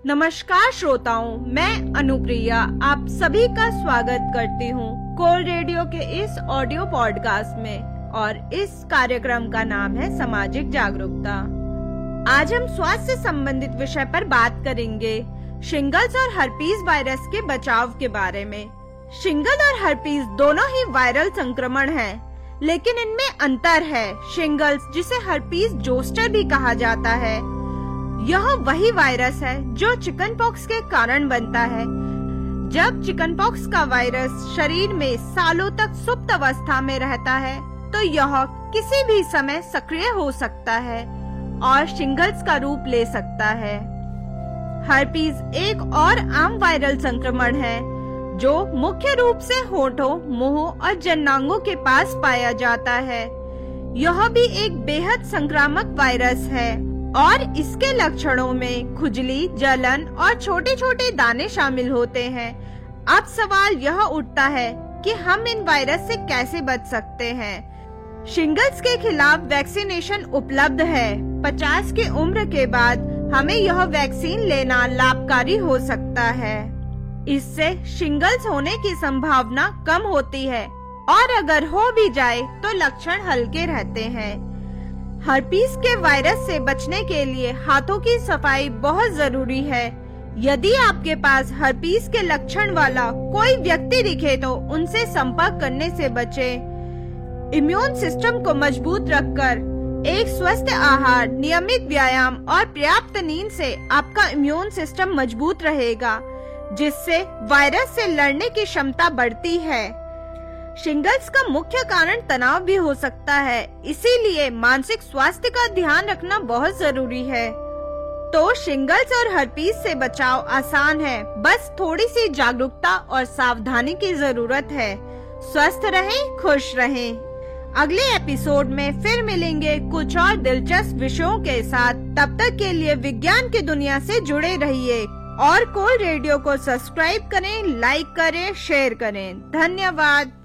नमस्कार श्रोताओं, मैं अनुप्रिया आप सभी का स्वागत करती हूँ कोल रेडियो के इस ऑडियो पॉडकास्ट में और इस कार्यक्रम का नाम है सामाजिक जागरूकता। आज हम स्वास्थ्य से संबंधित विषय पर बात करेंगे, शिंगल्स और हर्पीज वायरस के बचाव के बारे में। शिंगल और हर्पीज दोनों ही वायरल संक्रमण हैं, लेकिन इनमें अंतर है। शिंगल्स, जिसे हर्पीज जोस्टर भी कहा जाता है, यह वही वायरस है जो चिकनपॉक्स के कारण बनता है। जब चिकनपॉक्स का वायरस शरीर में सालों तक सुप्त अवस्था में रहता है, तो यह किसी भी समय सक्रिय हो सकता है और शिंगल्स का रूप ले सकता है। हर्पीज एक और आम वायरल संक्रमण है जो मुख्य रूप से होठों, मुंह और जननांगों के पास पाया जाता है। यह भी एक बेहद संक्रामक वायरस है और इसके लक्षणों में खुजली, जलन और छोटे छोटे दाने शामिल होते हैं। अब सवाल यह उठता है कि हम इन वायरस से कैसे बच सकते हैं। शिंगल्स के खिलाफ वैक्सीनेशन उपलब्ध है। 50 की उम्र के बाद हमें यह वैक्सीन लेना लाभकारी हो सकता है। इससे शिंगल्स होने की संभावना कम होती है और अगर हो भी जाए तो लक्षण हल्के रहते हैं। हर्पीज के वायरस से बचने के लिए हाथों की सफाई बहुत जरूरी है। यदि आपके पास हर्पीज के लक्षण वाला कोई व्यक्ति दिखे तो उनसे संपर्क करने से बचें। इम्यून सिस्टम को मजबूत रखकर एक स्वस्थ आहार, नियमित व्यायाम और पर्याप्त नींद से आपका इम्यून सिस्टम मजबूत रहेगा, जिससे वायरस से लड़ने की क्षमता बढ़ती है। शिंगल्स का मुख्य कारण तनाव भी हो सकता है, इसीलिए मानसिक स्वास्थ्य का ध्यान रखना बहुत जरूरी है। तो शिंगल्स और हर्पीज से बचाव आसान है, बस थोड़ी सी जागरूकता और सावधानी की जरूरत है। स्वस्थ रहें, खुश रहें। अगले एपिसोड में फिर मिलेंगे कुछ और दिलचस्प विषयों के साथ। तब तक के लिए विज्ञान की दुनिया से जुड़े रहिए और कोल रेडियो को सब्सक्राइब करें, लाइक करें, शेयर करें। धन्यवाद।